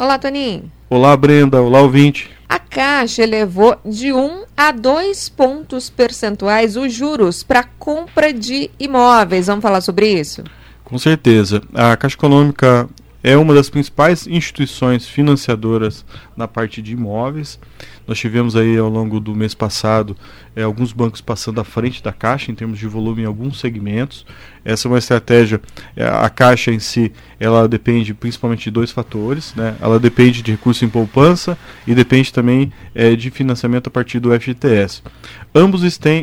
Olá, Toninho. Olá, Brenda. Olá, ouvinte. A Caixa elevou de 1 a 2 pontos percentuais os juros para compra de imóveis. Vamos falar sobre isso? Com certeza. A Caixa Econômica é uma das principais instituições financiadoras na parte de imóveis. Nós tivemos aí ao longo do mês passado alguns bancos passando à frente da Caixa em termos de volume em alguns segmentos. Essa é uma estratégia, a Caixa em si, ela depende principalmente de dois fatores, né? Ela depende de recurso em poupança e depende também de financiamento a partir do FGTS. Ambos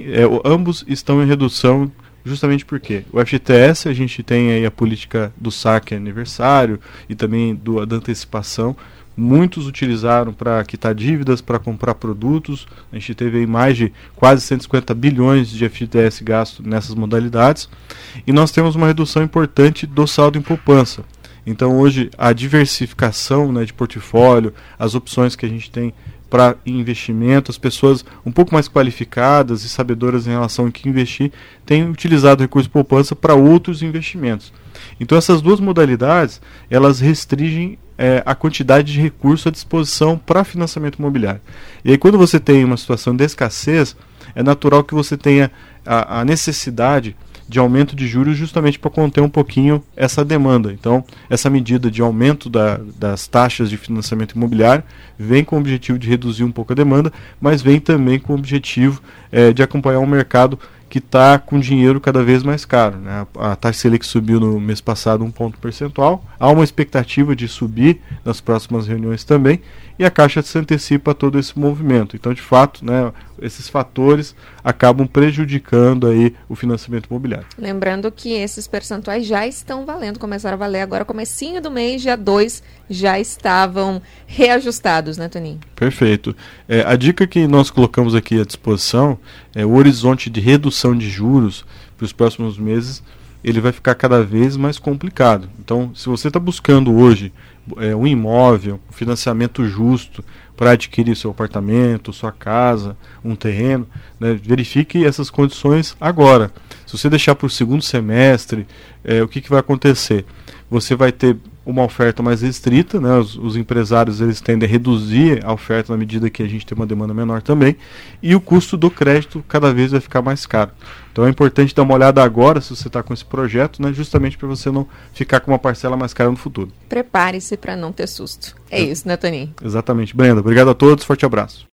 estão em redução. Justamente porque o FGTS, a gente tem aí a política do saque aniversário e também da antecipação. Muitos utilizaram para quitar dívidas, para comprar produtos. A gente teve aí mais de quase 150 bilhões de FGTS gasto nessas modalidades. E nós temos uma redução importante do saldo em poupança. Então hoje a diversificação, né, de portfólio, as opções que a gente tem para investimento, as pessoas um pouco mais qualificadas e sabedoras em relação ao que investir, têm utilizado o recurso de poupança para outros investimentos. Então essas duas modalidades, elas restringem a quantidade de recurso à disposição para financiamento imobiliário. E aí quando você tem uma situação de escassez, é natural que você tenha a necessidade de aumento de juros justamente para conter um pouquinho essa demanda. Então, essa medida de aumento das taxas de financiamento imobiliário vem com o objetivo de reduzir um pouco a demanda, mas vem também com o objetivo de acompanhar um mercado que está com dinheiro cada vez mais caro, né? A taxa Selic subiu no mês passado 1 ponto percentual, há uma expectativa de subir nas próximas reuniões também, e a Caixa se antecipa a todo esse movimento. Então, de fato, né, esses fatores acabam prejudicando aí o financiamento imobiliário. Lembrando que esses percentuais já estão valendo, começaram a valer agora, comecinho do mês, dia 2, já estavam reajustados, né, Toninho? Perfeito. A dica que nós colocamos aqui à disposição é o horizonte de redução de juros para os próximos meses, ele vai ficar cada vez mais complicado. Então, se você está buscando hoje um imóvel, um financiamento justo para adquirir seu apartamento, sua casa, um terreno, né, verifique essas condições agora. Se você deixar para o segundo semestre, o que vai acontecer? Você vai ter uma oferta mais restrita, né? Os empresários eles tendem a reduzir a oferta na medida que a gente tem uma demanda menor também, e o custo do crédito cada vez vai ficar mais caro. Então é importante dar uma olhada agora se você está com esse projeto, né? Justamente para você não ficar com uma parcela mais cara no futuro. Prepare-se para não ter susto. É isso, né, Toninho? Exatamente. Brenda, obrigado a todos, forte abraço.